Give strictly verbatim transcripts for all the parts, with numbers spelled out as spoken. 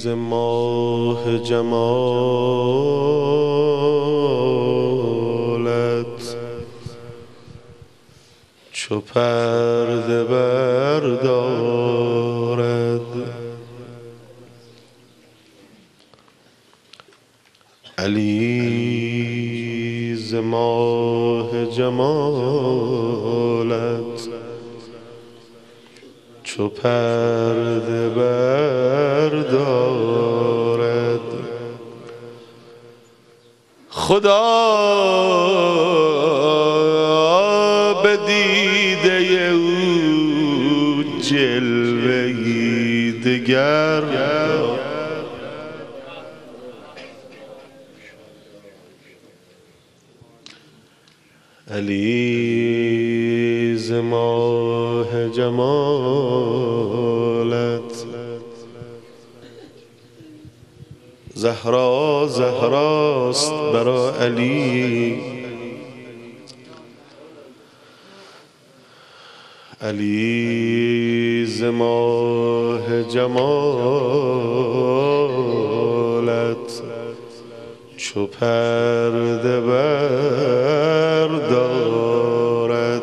ز ماه جمالت چو پرده بردارد علی ز ماه جمالت چو پرده بردارد خدا به دیده او جلوه‌ای دگر علی ز ماه جمالت زهرا زهراست برا علی علی ز ماه جمالت چو پرده بردارد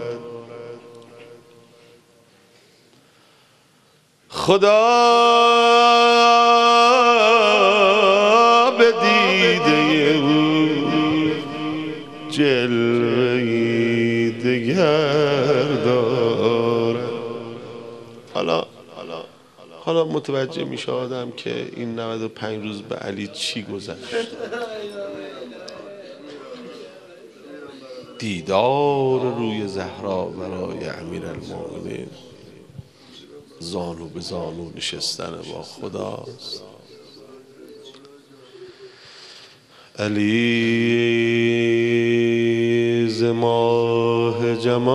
خدا به دیده او جلوه‌ای دگر دارد. حالا حالا متوجه میشه آدم که این نود و پنج روز به علی چی گذشت. دیدار روی زهرا برای امیرالمومنین زانو به زانو نشستن با خداست. علی ز ماه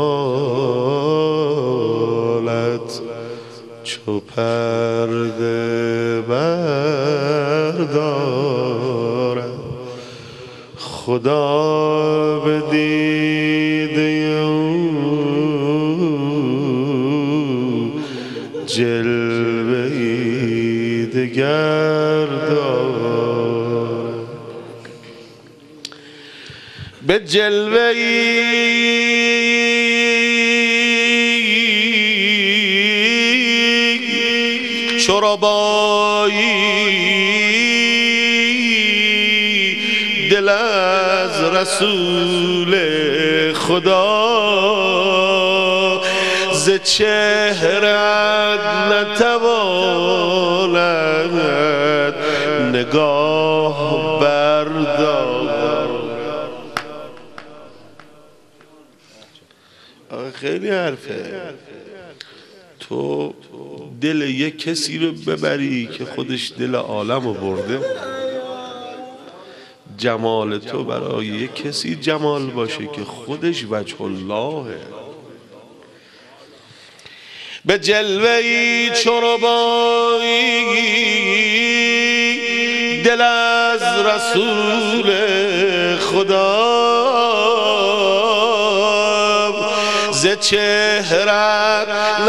جمالت چو پرده بردارد خدا به دیده او جلوه‌ای دگر دارد به جلوه‌ای چو ربایی دل از رسول خدا ز چهرت نتواند نگاه بردار. خیلی حرفه تو دل یک کسی رو ببری که خودش دل عالم رو برده. جمال تو برای یک کسی جمال باشه که خودش وجه اللهه. به جلوه‌ای چو ربایی دل از رسول خدا ز چهرت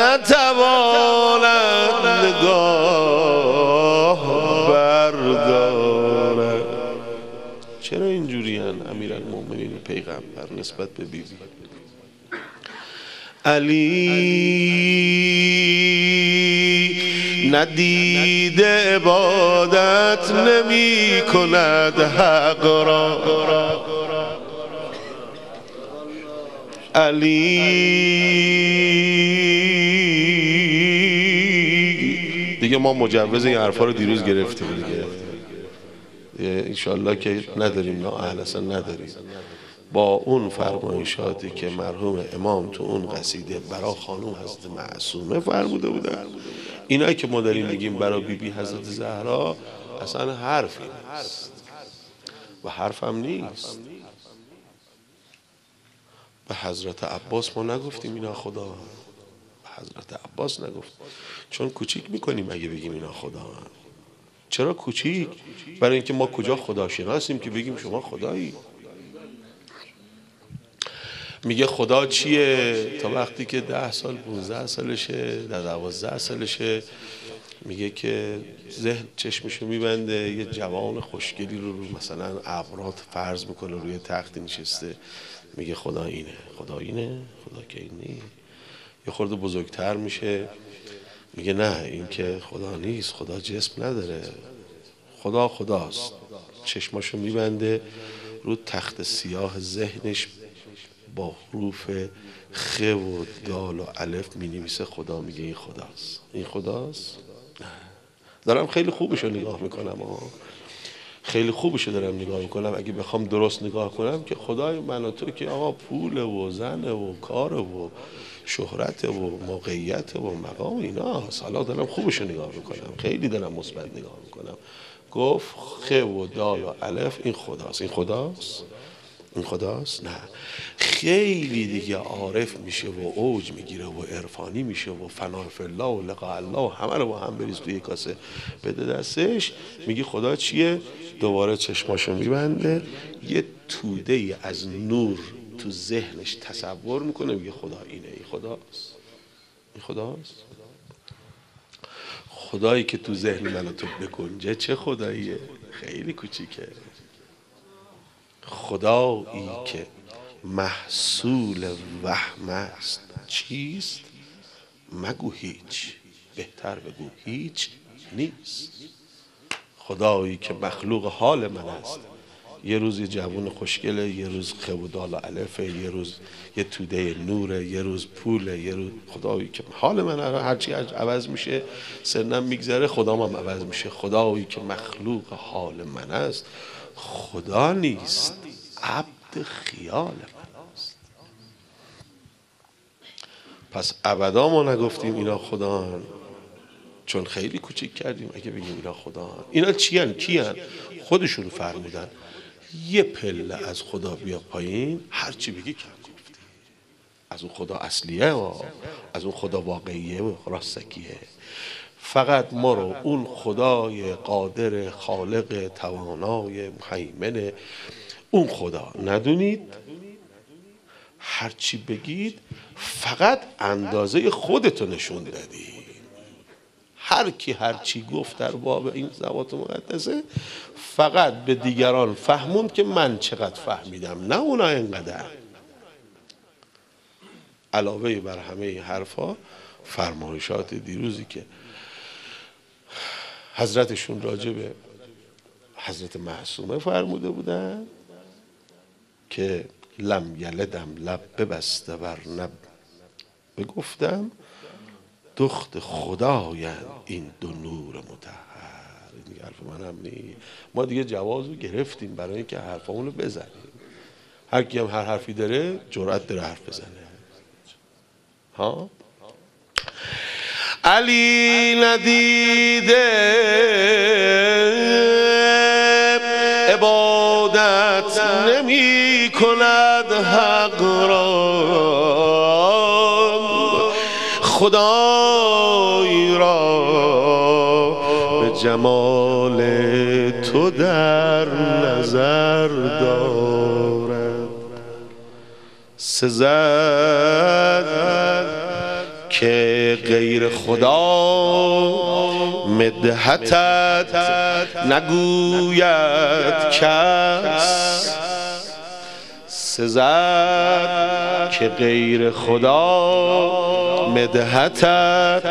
نتواند نگاه بردارد. چرا اینجوری هن امیرالمومنین پیغمبر نسبت به بیبی؟ علی ندید عبادت نمی کند حق را. علی دیگه ما مجوز این حرفا رو دیروز گرفتیم دیگه، انشالله که نداریم، نه اهل اصلا نداریم. با اون فرمایشاتی که مرحوم امام تو اون قصیده برا خانوم حضرت معصومه فرموده بودن، اینایی که ما داریم میگیم برا بی بی حضرت زهرا اصلا حرفی نیست و حرف هم نیست. به حضرت عباس ما نگفتیم اینا خدا، به حضرت عباس نگفت، چون کوچیک میکنیم اگه بگیم اینا خدا. چرا کوچیک؟ برای اینکه ما کجا خدا شناسیم که بگیم شما خدایی. میگه خدا چیه؟ تا وقتی که ده سال پونزده سالشه، در دوازده سالشه میگه که ذهن چشمشو میبنده، یه جوان خوشگلی رو, رو مثلا ابرات فرض میکنه روی تختی نشسته، میگه خدا اینه، خدا اینه، خدا که اینه. یه خورده بزرگتر میشه میگه نه این که خدا نیست، خدا جسم نداره، خدا خداست. چشماشو میبنده، رو تخت سیاه ذهنش با حروف خ و دال و الف می نویسه خدا. میگه این خداست. این خداست؟ نه. دارم خیلی خوبشو نگاه میکنم ها. خیلی خوبشو دارم نگاه میکنم. اگه بخوام درست نگاه کنم که خدای من و تو که آقا پول و زن و کار و شهرت و موقعیت و مقام ایناست. حالا دارم خوبشو نگاه میکنم، خیلی دارم مثبت نگاه میکنم. گفت خ و دال و الف این خداست. این خداست؟ این خداست؟ نه. خیلی دیگه عارف میشه و اوج میگیره و عرفانی میشه و فنا فی الله و لقاء الله و همه رو با هم بریز توی کاسه بده دستش. میگی خدا چیه؟ دوباره چشماشو میبنده، یه توده ای از نور تو ذهنش تصور میکنه، میگه خدا اینه. این خداست؟ این خداست؟ خدایی که تو ذهن من و تو بگنجه چه خداییه؟ خیلی کوچیکه. خدایی که محصول وهم است چیست؟ مگو هیچ، بهتر بگو هیچ نیست. خدایی که مخلوق حال من است، یه روز یه جوون خوشگله، یه روز خ و دال و الفه، یه روز یه توده نوره، یه روز پوله، یه روز خدایی که حال من هرچی عوض میشه سنم میگذره خدام هم عوض میشه. خدایی که مخلوق حال من است خدا نیست، عبد خیال من است. پس ابدا ما نگفتیم اینا خدا، چون خیلی کوچیک کردیم اگه بگیم اینا خدا. اینا چی هن؟ کی هن؟ خودشون فرمودن یه پله از خدا بیا پایین هرچی بگی کم گفتی. از اون خدا اصلیه و از اون خدا واقعیه و راستکیه. فقط ما رو اون خدای قادر خالق توانای مهیمن اون خدا ندونید. هرچی بگید فقط اندازه خودتو نشون دادی. هر کی هرچی گفت در باب این ضوابط مقدسه فقط به دیگران فهموند که من چقدر فهمیدم، نه اونا اینقدر. علاوه بر همه این حرفا فرمایشات دیروزی که حضرتشون راجع به حضرت معصومه فرموده بودن که لم یلدم لب ببسته بر نب بگفتم دخت خدایند این دو نور مطهر. این دیگه حرف من هم نی. ما دیگه جواز رو گرفتیم برای اینکه حرفامون رو بزنیم. هر کی هم هر حرفی داره جرأت داره حرف بزنه. ها علی ندیده عبادت نمی کند حق را، خدای را به جمال تو در نظر دارد. سزد که غیر خدا مدحتت نگوید کس. سزد که غیر خدا مدحتت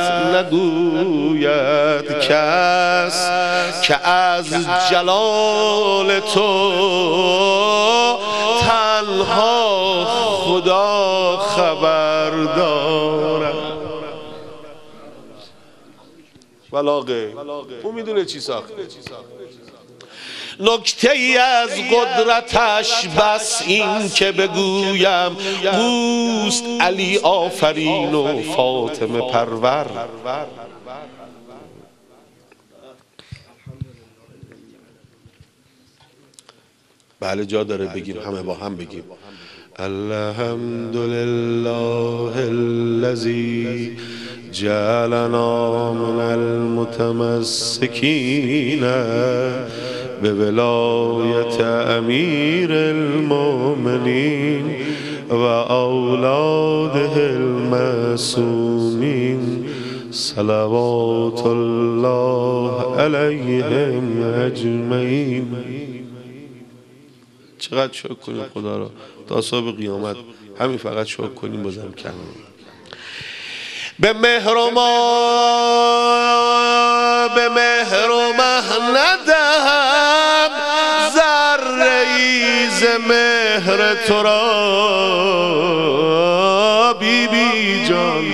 نگوید کس، که از جلال تو تنها خدا خبر دارد. بلاغه اون میدونه چی ساخته. نکته ای از قدرتش بس این که بگویم اوست علی آفرین و فاطمه پرور. بله جا داره بگیم، همه با هم بگیم الحمدلله الذی جعلنا من المتمسکین به ولایت امیر المؤمنین و اولاده المعصومین صلوات الله علیهم اجمعین. چقدر شکر کنیم خدا را تا صبح قیامت، همین فقط شکر کنیم بازم کم. به مهر و ما به مهر و مه ندهم ذره‌ای ز مهر تو را بی بی جان.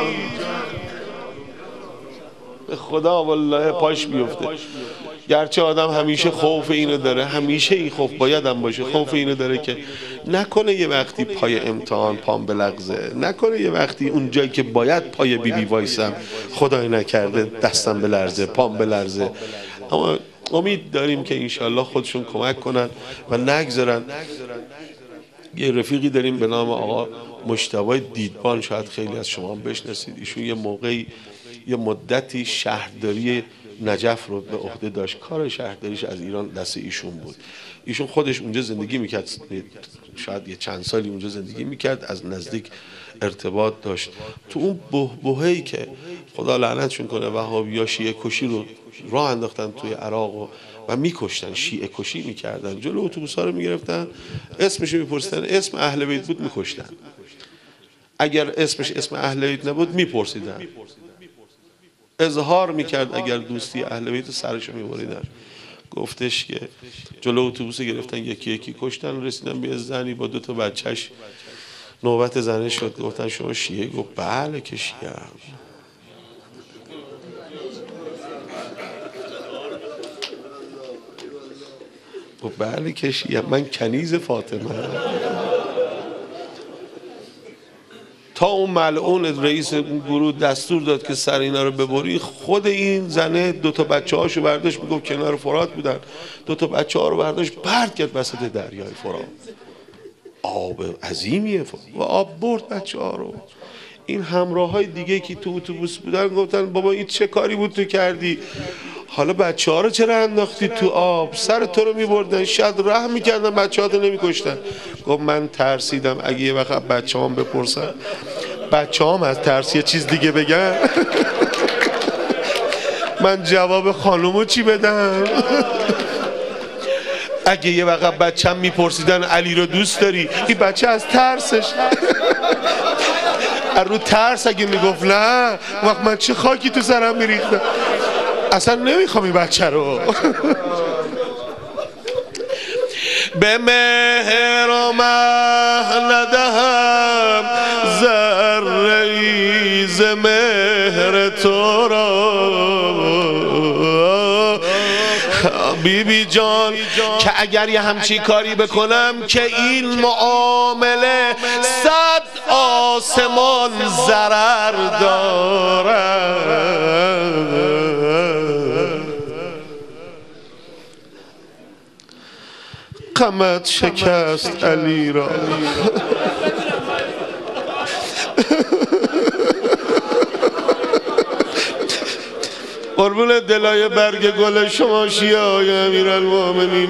به خدا والله پاش بیفته. گرچه آدم همیشه خوف اینو داره، همیشه این خوف باید هم باشه، خوف اینو داره که نکنه یه وقتی پای امتحان پام بلغزه، نکنه یه وقتی اون جایی که باید پای بی بی وایسم خدای نکرده دستم بلرزه، پام بلرزه. اما امید داریم که انشالله خودشون کمک کنن و نگذارن. یه رفیقی داریم به نام آقا مجتبی دیدبان، شاید خیلی از شما هم بشناسید. ایشون یه موقعی یه مدتی شهرداری نجف رو به عهده داشت، کار شهرداریش از ایران دست ایشون بود. ایشون خودش اونجا زندگی میکرد، شاید یه چند سالی اونجا زندگی میکرد، از نزدیک ارتباط داشت. تو اون بحبوحه‌ای که خدا لعنتشون کنه وهابی‌ها شیعه کشی رو راه انداختن توی عراق و, و میکشتن، شیعه کشی میکردن، جلو اتوبوس‌ها رو میگرفتن، اسمش رو میپرسیدن، اسم اهل بیت بود میکشتن، اگر اسمش اسم اهل بیت نبود میپرسیدن، اظهار میکرد اگر دوستی اهل بیت سرشو میبریدن. گفتش که جلو اتوبوس گرفتن یکی یکی کشتن، رسیدن به زنی با دو تا بچهش، نوبت زنه شد، گفتن شما شیعه؟ گفت بله که شیعه ام. گفت بله که شیعه ام، من کنیز فاطمه. تا اون ملعون رئیس گروه دستور داد که سر اینا رو ببری، خود این زنه دو تا بچه هاشو برداشت، میگفت کنار فرات بودن، دو تا بچه ها رو برداشت پرت کرد وسط دریای فرات. آب عظیمیه و آب برد بچه ها رو. این همراه های دیگه که تو اتوبوس بودن گفتن بابا این چه کاری بود تو کردی؟ حالا بچه ها رو چرا انداختی تو آب؟ سر تو رو میبردن، شاید رحم میکردن بچه ها رو نمیکشتن. گفت من ترسیدم اگه یه وقت بچه هم بپرسن، بچه هم از ترس یه چیز دیگه بگن، من جواب خانومو چی بدم؟ اگه یه وقت بچه هم میپرسیدن علی رو دوست داری، این بچه از ترسش رو ترس اگه میگفت نه، وقت من چه خاکی تو سرم میریختم، اصلا نمیخوام این بچه رو. به مهر و مه ندهم ذره‌ای ز مهر تو را بی بی جان، که اگر یه همچی کاری بکنم که این معامله صد آسمان ضرر دارد. غمت شکست علی را قربون دلای برگ گل شما شیعه های امیرالمومنین.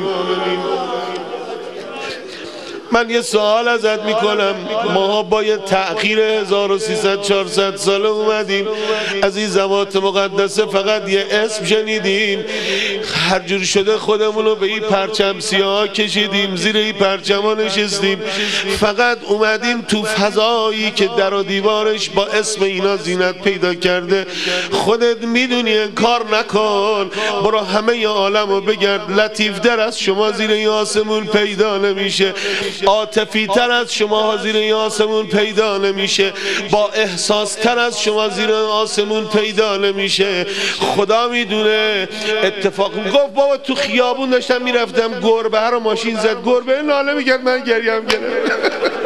من یه سوال ازت میکنم، ما با یه تأخیر هزار و سیصد چهارصد ساله اومدیم از این زمات مقدسه، فقط یه اسم شنیدیم، هر جور شده خودمونو به این پرچم سیاه کشیدیم، زیر این پرچم ها نشستیم، فقط اومدیم تو فضایی که در و دیوارش با اسم اینا زینت پیدا کرده. خودت میدونی انکار نکن، برو همه عالم رو بگرد، لطیف در از شما زیر این آسمون پیدا نمیشه، عاطفی تر از شما زیر این آسمون پیدا نمیشه، با احساس تر از شما زیر آسمون پیدا نمیشه. خدا میدونه. اتفاق گفت بابا تو خیابون داشتم میرفتم، گربه رو ماشین زد، گربه ناله میکرد، من گریم گرفت.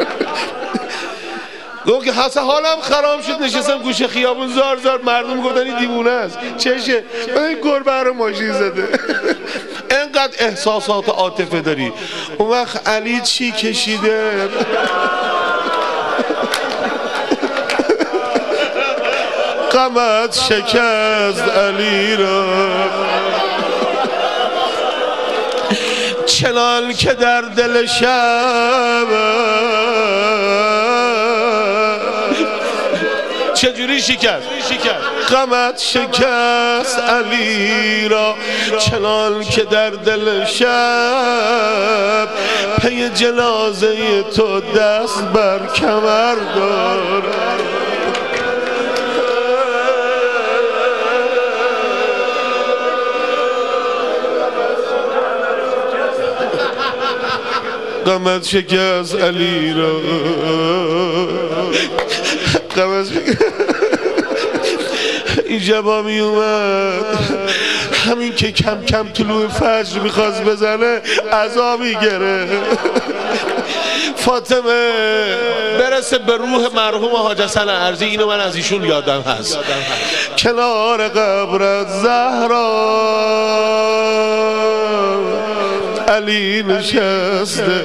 گفت که حسن حالم خراب شد، نشستم گوشه خیابون، زار زار مردم گفتن دیوونه است، چشه؟ این گربه رو ماشین زده. اینقدر احساسات عاطفه داری. اون وقت علی چی کشیده؟ غمت شکست علی را چنان که در دل شب چجوری شکست؟ غمت شکست علی را چنان که در دل شب پی جنازه تو دست بر کمر دار. غمت شکست علی را غمت شکست. این جبا می اومد همین که کم کم طلوع فجر میخواست بزنه عذابی گره. فاطمه برسه به روح مرحوم حاج حسن ارضی، اینو من از ایشون یادم هست، کنار قبرت زهرا علی نشسته.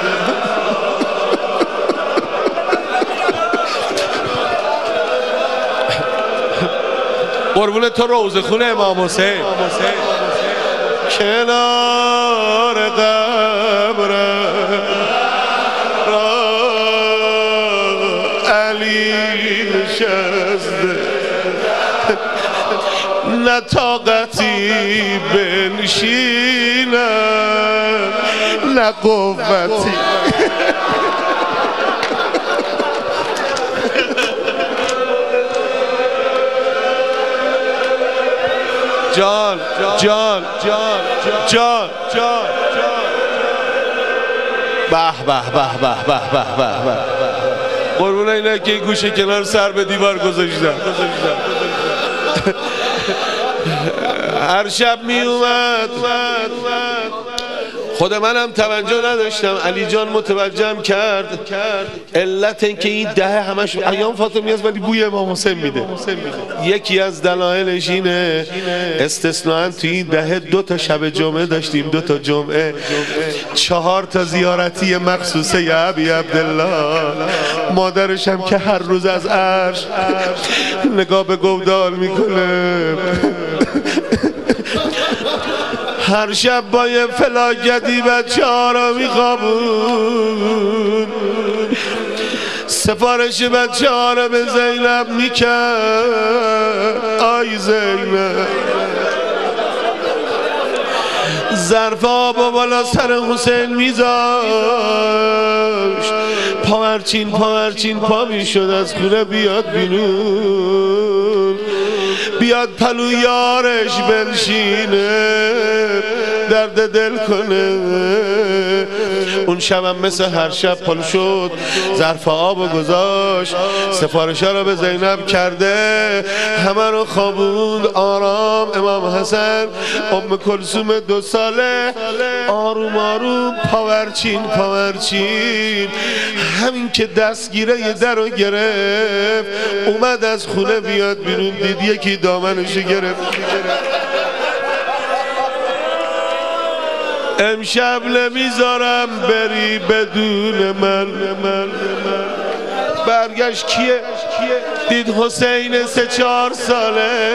قربون تو روضه خونه امام حسین، کنار قبر علی نشسته، نه طاقتی بنشینم نه قوتی. جان جان جان جان جان به به به به به به به قربون اینا که گوشه کنار سر به دیوار گذاشتن. هر شب می اومد، خود منم توجه نداشتم، علی جان متوجهم کرد. علت این که این دهه همش ایام فاطمی است ولی بوی امام حسین میده. یکی از دلایلش اینه استثناءً تو این دهه دو تا شب جمعه داشتیم، دو تا جمعه، چهار تا زیارتی مخصوصه یا ابی عبدالله. مادرش هم که هر روز از عرش نگاه به گودال میکنه، هر شب با یه فلاکتی بچه ها را میخوابون، سفارش بچه ها را به زینب میکرد. آی زینب ظرف آب و بالا سر حسین میذاشت، پاورچین پاورچین پا میشد از خونه بیاد بیرون، بیاد پلو یارش بنشینه درد دل کنه. اون شبم مثل هر شب پلو شد، ظرف آب و گذاشت، سفارشا رو به زینب کرده، همه رو خوابوند. آرام امام حسن، ام کلثوم دو ساله آروم آروم پاورچین پاورچین، همین که دستگیره در رو گرفت اومد از خونه بیاد بیرون، دید یکی دامنشو گرفت. امشب نمیذارم بری بدون من. برگشت کیه؟ دید حسین سه چهار ساله.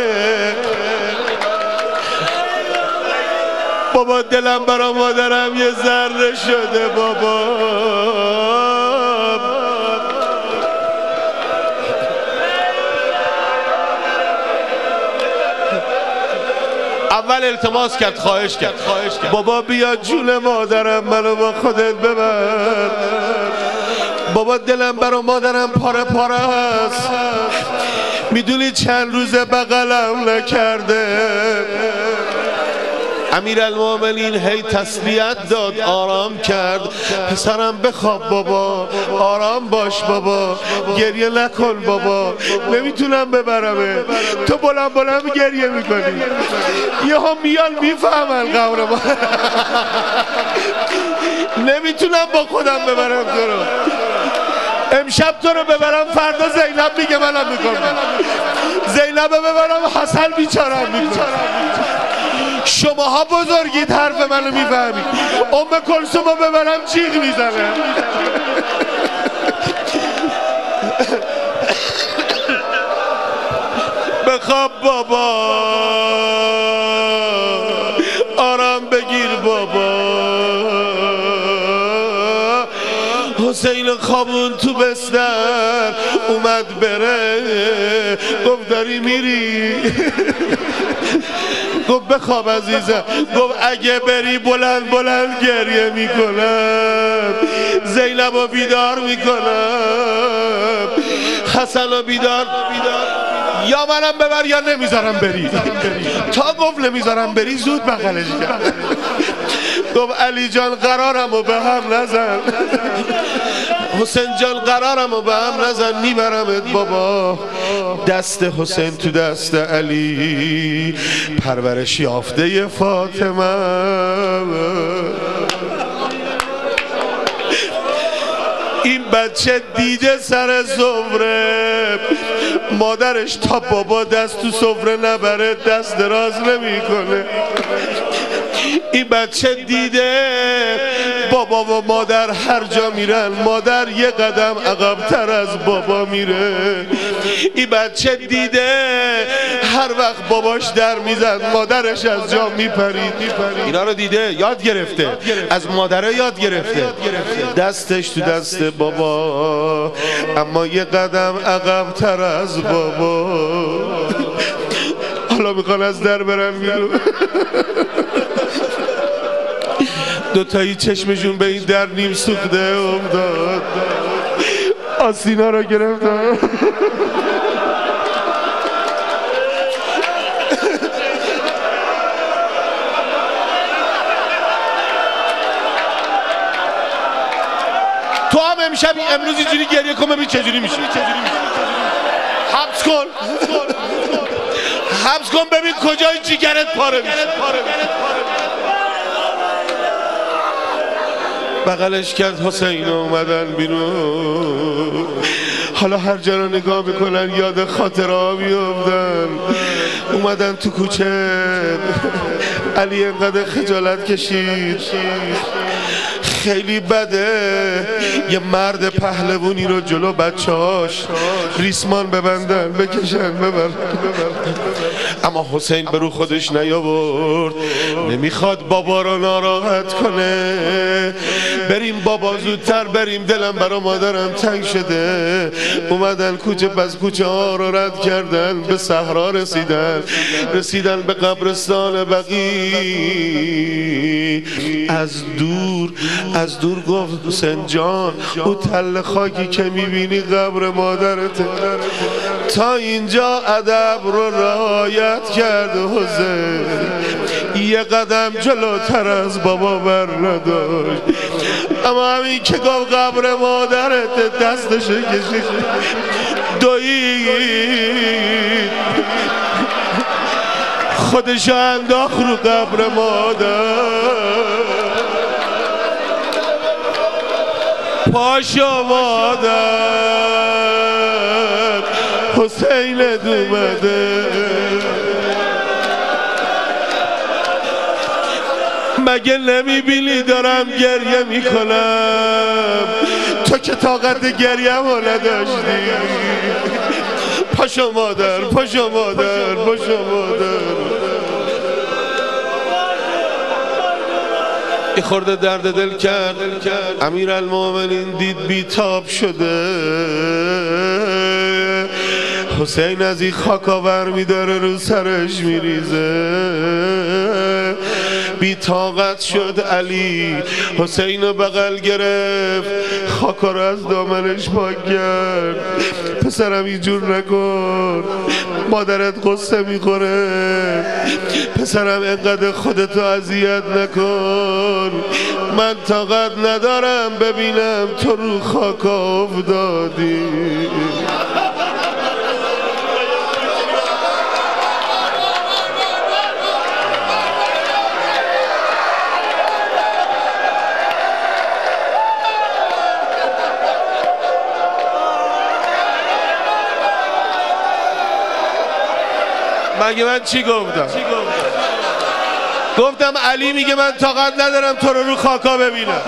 بابا دلم برا مادرم یه ذره شده بابا. اول التماس کرد، خواهش کرد، بابا بیا جون مادرم منو با خودت ببر. بابا دلم برا مادرم پاره پاره است، میدونی چند روزه بغلم نکرده. امیرالمومنین هی تسلیت داد، آرام کرد، پسرم بخواب بابا، آرام باش بابا، گریه نکن بابا، نمیتونم ببرمه. تو بلند بلند گریه میکنی، یه هم میان میفهمن قبر ما. نمیتونم با خودم ببرم تو رو، امشب تو رو ببرم فردا زینب میگه منم میکنم، زینب ببرم حسن بیچارم میکنم. شماها بزرگید حرف منو میفهمید، ام کلثوم رو ببرم جیغ میزنه. بخواب بابا، آرام بگیر بابا. حسین خوابون تو بستر اومد بره، گفت داری میری؟ گفت بخواب عزیزم. گفت اگه بری بلند بلند گریه میکنم، زینب رو بیدار میکنم، حسن رو بیدار، یا منم ببر یا نمیذارم بری. تا گفت نمیذارم بری زود بغلش کرد. گفت علی جان قرارم رو به هم نزن، حسین جان قرارم رو به هم نزن، میبرمت بابا. دست حسین تو دست علی، پرورش یافته فاطمه. این بچه دیده سر سفره، مادرش تا بابا دست تو سفره نبره دست دراز نمیکنه. این بچه دیده بابا و مادر هر جا میرن مادر یه قدم عقب‌تر از بابا میره. این بچه دیده هر وقت باباش در میزد مادرش از جا میپرید. اینا رو دیده یاد گرفته، از مادره یاد گرفته. دستش تو دست بابا اما یه قدم عقب‌تر از بابا. حالا میخوان از در برن بیرون، دوتایی چشمشون به این در نیم سوخته افتاد، آسینا رو گرفتن. تو هم امشب امروز اینجوری گریه کن ببین چجوری میشه. حبس کن حبس کن ببین کجای جیگرت پاره میشه. بغلش کرد، حسین اومدن بیرون. حالا هر جا رو نگاه میکنن یاد خاطره ها میافتن. اومدن تو کوچه، علی انقدر خجالت کشید، خیلی بده یه مرد پهلوونی رو جلو بچه‌هاش ریسمان ببندن بکشن ببرن. اما حسین به رو خودش نیاورد، نمیخواد بابا رو ناراحت کنه. بریم بابا زودتر بریم، دلم برا مادرم تنگ شده. اومدن کوچه پس کوچه ها رو رد کردن، به صحرا رسیدن رسیدن به قبرستان بقیع. از دور از دور گفت حسین جان او تل خاکی که میبینی قبر مادرته. تا اینجا ادب رو رعایت کرد حسین، یه قدم جلوتر از بابا بر نداشت. اما همین که گفت قبر مادرت دستشو کشید دوید، خودشو انداخت رو قبر مادر. پاشو مادر حسین اومده، مگه نمیبینی دارم گریه میکنم؟ تو که طاقت گریه رو نداشتی. پاشو مادر پاشو مادر پاشو مادر. یه خورده درد دل کرد، امیرالمومنین دید بیتاب شده. حسین از این خاکاور میداره رو سرش میریزه. بی طاقت شد علی، حسین رو بغل گرفت، خاکا رو از دامنش پاک کرد. پسرم اینجور نکن، مادرت قصه میخوره. پسرم انقدر خودتو اذیت نکن، من طاقت ندارم ببینم تو رو خاکا افتادی. مگه من چی گفتم؟ گفتم علی میگه من طاقت ندارم تو رو رو خاکا ببینم.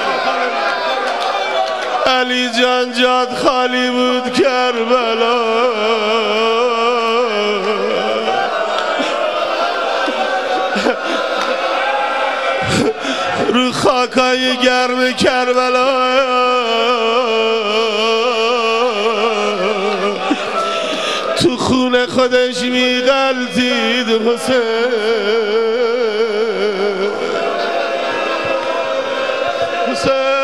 علی جان جاد خالی بود کربلا، رو رو خاکای گرم کربلا تو خونه خودش میغلطید حسین حسین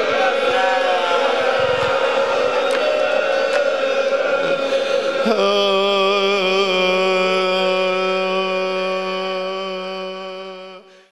Oh